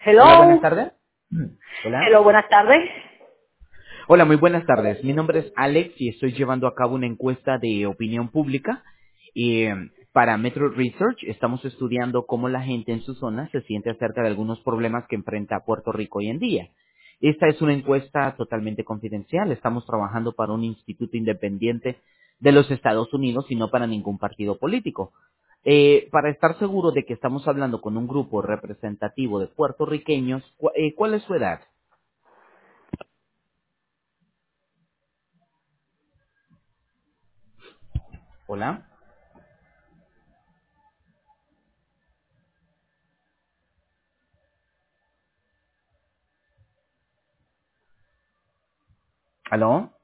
Hola, buenas Hello. tardes. Hola. Hello, buenas tardes. Hola, muy buenas tardes. Mi nombre es Alex y estoy llevando a cabo una encuesta de opinión pública para Metro Research. Estamos estudiando cómo la gente en su zona se siente acerca de algunos problemas que enfrenta Puerto Rico hoy en día. Esta es una encuesta totalmente confidencial. Estamos trabajando para un instituto independiente de los Estados Unidos y no para ningún partido político. Para estar seguro de que estamos hablando con un grupo representativo de puertorriqueños, ¿cuál es su edad? Hola. ¿Aló?